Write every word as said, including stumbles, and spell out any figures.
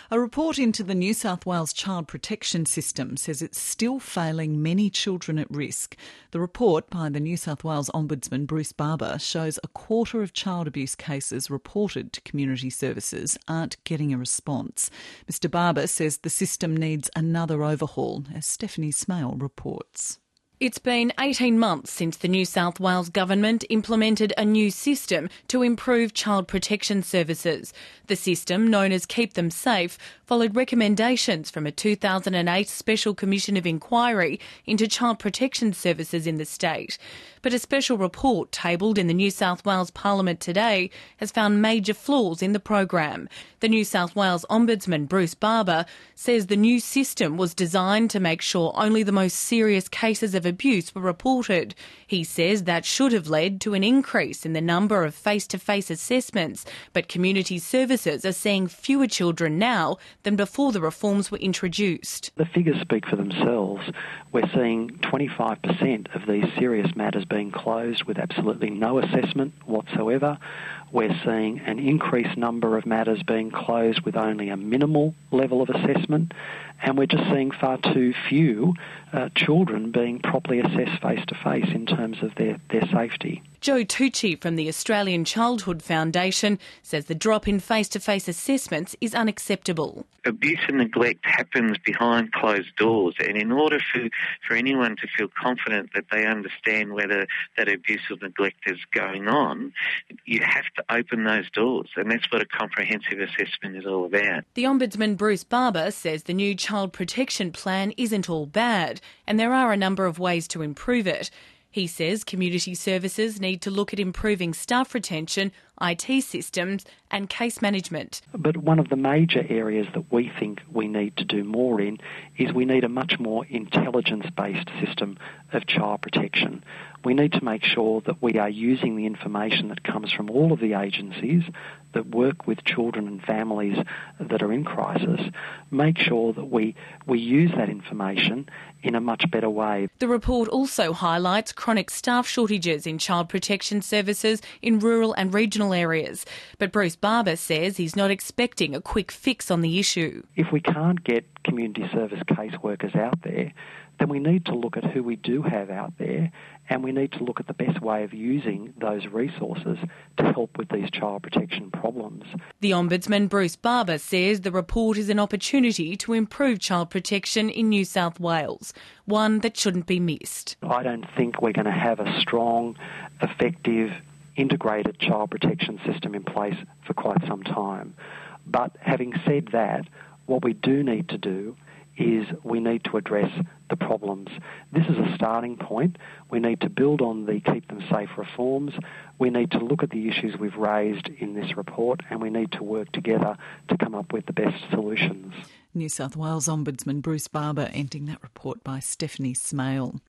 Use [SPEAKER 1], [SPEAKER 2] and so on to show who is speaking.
[SPEAKER 1] A report into the New South Wales Child Protection System says it's still failing many children at risk. The report by the New South Wales Ombudsman Bruce Barber shows a quarter of child abuse cases reported to community services aren't getting a response. Mister Barber says the system needs another overhaul, as Stephanie Smale reports.
[SPEAKER 2] It's been eighteen months since the New South Wales Government implemented a new system to improve child protection services. The system, known as Keep Them Safe, followed recommendations from a two thousand eight Special Commission of Inquiry into child protection services in the state. But a special report tabled in the New South Wales Parliament today has found major flaws in the program. The New South Wales Ombudsman Bruce Barber says the new system was designed to make sure only the most serious cases of abuse were reported. He says that should have led to an increase in the number of face-to-face assessments, but community services are seeing fewer children now than before the reforms were introduced.
[SPEAKER 3] The figures speak for themselves. We're seeing twenty-five percent of these serious matters being closed with absolutely no assessment whatsoever. We're seeing an increased number of matters being closed with only a minimal level of assessment, and we're just seeing far too few uh, children being properly assessed face-to-face in terms of their, their safety.
[SPEAKER 2] Joe Tucci from the Australian Childhood Foundation says the drop in face-to-face assessments is unacceptable.
[SPEAKER 4] Abuse and neglect happens behind closed doors, and in order for, for anyone to feel confident that they understand whether that abuse or neglect is going on, you have to open those doors, and that's what a comprehensive assessment is all about.
[SPEAKER 2] The Ombudsman Bruce Barber says the new Child Protection Plan isn't all bad, and there are a number of ways to improve it. He says community services need to look at improving staff retention, I T systems and case management.
[SPEAKER 3] But one of the major areas that we think we need to do more in is we need a much more intelligence-based system of child protection. We need to make sure that we are using the information that comes from all of the agencies that work with children and families that are in crisis, make sure that we, we use that information in a much better way.
[SPEAKER 2] The report also highlights chronic staff shortages in child protection services in rural and regional areas. But Bruce Barber says he's not expecting a quick fix on the issue.
[SPEAKER 3] If we can't get community service caseworkers out there, then we need to look at who we do have out there, and we need to look at the best way of using those resources to help with these child protection problems.
[SPEAKER 2] The Ombudsman Bruce Barber says the report is an opportunity to improve child protection in New South Wales, one that shouldn't be missed.
[SPEAKER 3] I don't think we're going to have a strong, effective, integrated child protection system in place for quite some time. But having said that, what we do need to do is we need to address the problems. This is a starting point. We need to build on the Keep Them Safe reforms. We need to look at the issues we've raised in this report, and we need to work together to come up with the best solutions.
[SPEAKER 1] New South Wales Ombudsman Bruce Barber ending that report by Stephanie Smale.